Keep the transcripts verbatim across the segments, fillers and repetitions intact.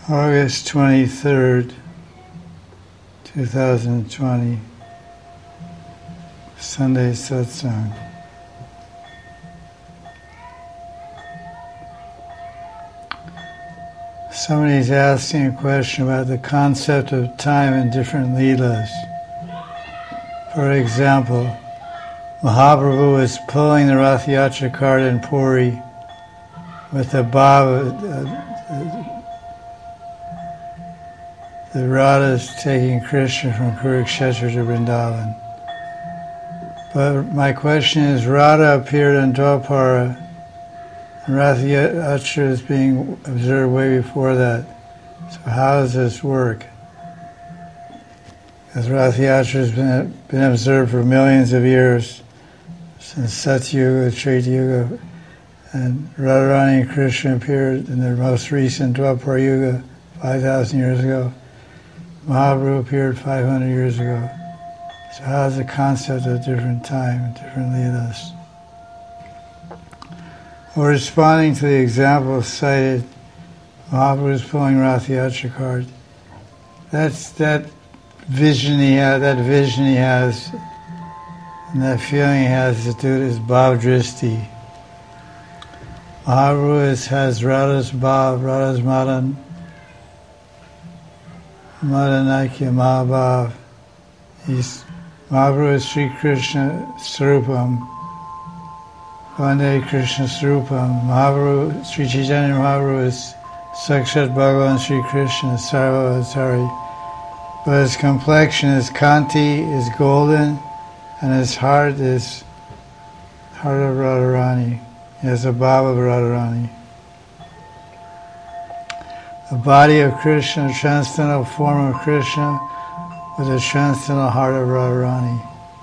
August twenty-third, two thousand twenty, Sunday Satsang. Somebody's asking a question about the concept of time in different leelas. For example, Mahaprabhu was pulling the Rath Yatra cart in Puri with the Baba, uh, the Radhas taking Krishna from Kurukshetra to Vrindavan. But my question is, Radha appeared in Dwapara, and Rath Yatra is being observed way before that. So how does this work? Because Rath Yatra has been, been observed for millions of years, since Satyuga, Treta Yuga, and Radharani and Krishna appeared in the most recent Dwapara Yuga, five thousand years ago. Mahaprabhu appeared five hundred years ago. So how is the concept of different time, different leelas? Well, responding to the example cited, Mahaprabhu is pulling Rath Yatra cart. That's that vision he has, that vision he has, and that feeling he has to do with his Bhav Dristi. Mahaprabhu is, has Radha's Bhav, Radha's Madan, Madanakya Mahabhav. He's Mahaprabhu is Sri Krishna Srupam, Vande Krishna Srupam. Mahaprabhu, Sri Chaitanya Mahaprabhu is Sakshat Bhagavan Sri Krishna Sarvavatari. But his complexion, his kanti is golden, and his heart is heart of Radharani. He has a bhava of Radharani. The body of Krishna, the transcendental form of Krishna, with the transcendental heart of Radharani.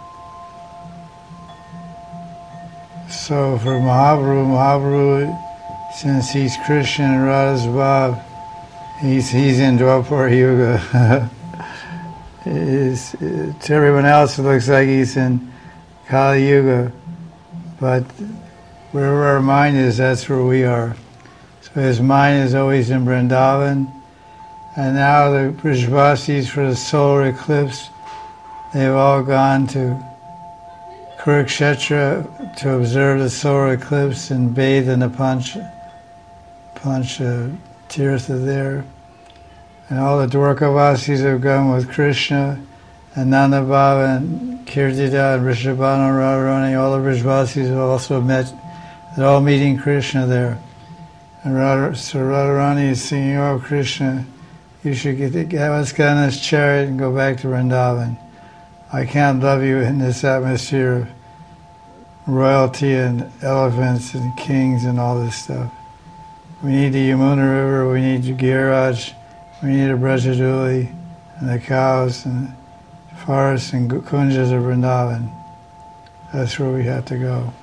So for Mahaprabhu, Mahaprabhu, since he's Krishna and Radha's Bhav, he's, he's in Dwapara Yuga. Is, to everyone else it looks like he's in Kali Yuga, but wherever our mind is, that's where we are. So his mind is always in Vrindavan, and now the Brijvasis for the solar eclipse, they've all gone to Kurukshetra to observe the solar eclipse and bathe in the Pancha, Pancha Tirtha there. And all the Dwarkavasis have gone with Krishna, and Nanda Baba and Kirtida and Rishabhanu and Radharani. All the Brijvasis have also met, they're all meeting Krishna there. And Radha, so Radharani is singing, "Oh Krishna, you should get, get us get on this chariot and go back to Vrindavan. I can't love you in this atmosphere of royalty and elephants and kings and all this stuff. We need the Yamuna River, we need Giraj, we need a Brajaduli, and the cows and the forests and kunjas of Vrindavan. That's where we have to go."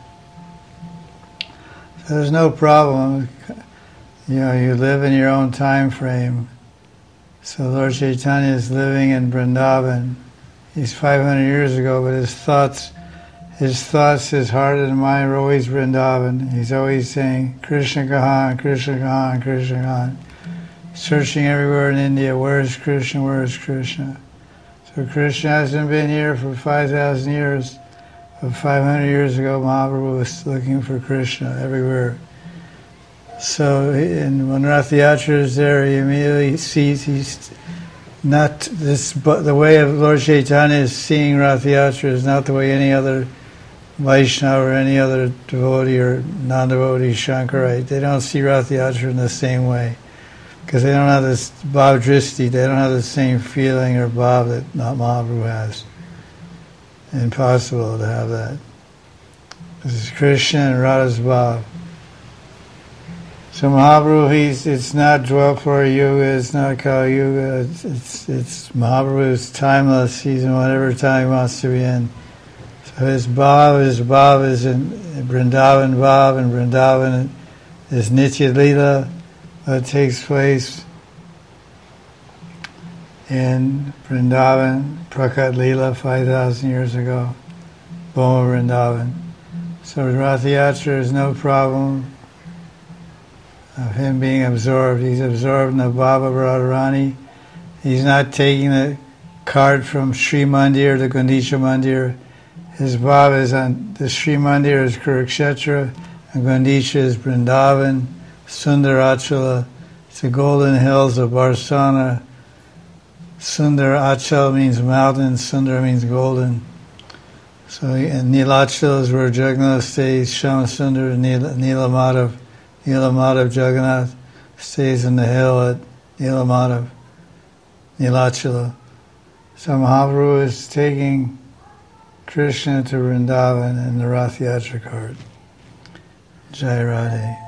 So there's no problem. You know, you live in your own time frame. So Lord Chaitanya is living in Vrindavan. He's five hundred years ago, but his thoughts, his thoughts, his heart and mind are always Vrindavan. He's always saying, "Krishna Kahan, Krishna Kahan, Krishna Kahan." Searching everywhere in India, where is Krishna, where is Krishna? So Krishna hasn't been here for five thousand years, but five hundred years ago Mahaprabhu was looking for Krishna everywhere. So and when Rath Yatra is there, he immediately sees he's not this, but the way of Lord Chaitanya is seeing Rath Yatra is not the way any other Vaishnava or any other devotee or non-devotee Shankarite, they don't see Rath Yatra in the same way. Because they don't have this Bhav Dristi, they don't have the same feeling or Bhav that not Mahaprabhu has. Impossible to have that. This is Krishna and Radha's Bhav. So Mahaprabhu, he's, it's not Dwapara Yuga, it's not Kali Yuga, it's, it's, it's Mahaprabhu is timeless, he's in whatever time he wants to be in. So his Bhav, his Bhav is in Vrindavan Bhav, and Vrindavan is Nitya Leela. That takes place in Vrindavan, Prakat Leela, five thousand years ago, Boma Vrindavan. So Rath Yatra is no problem. of him being absorbed. He's absorbed in the Baba Radharani. He's not taking the card from Sri Mandir to Gundicha Mandir. His Baba is on, the Sri Mandir is Kurukshetra, and Gundicha is Vrindavan, Sundarachala. It's the golden hills of Barsana. Sundarachala means mountain, Sundar means golden. So, and Nilachal is where Jagannath stays, Shamasundar, Nila, Nilamadav. Nilamadav Jagannath stays in the hill at Nilamadav, Nilachala. So Mahaprabhu is taking Krishna to Vrindavan in the Rath Yatra cart. Jai Radhe.